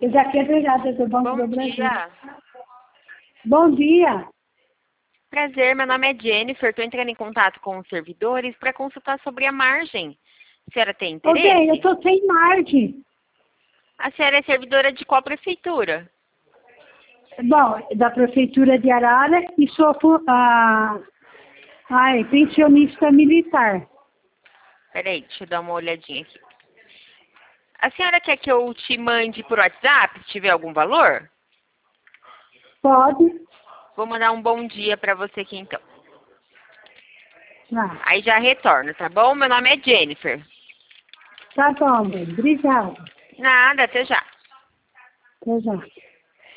daqui é verdade, do Banco Bom do Brasil. dia. Bom dia. Prazer, meu nome é Jennifer. Estou entrando em contato com os servidores para consultar sobre a margem. A senhora tem Ô, bem, eu interesse? estou sem margem. A senhora é servidora de qual prefeitura? Bom, da Prefeitura de Arara e sou pensionista militar. Peraí, deixa eu dar uma olhadinha aqui. A senhora quer que eu te mande por WhatsApp, se tiver algum valor? Pode? Vou mandar um bom dia para você aqui, então. Ah, Aí já retorno, tá bom? Meu nome é Jennifer. tá bom, bem. Obrigada. Nada, até já. Até já.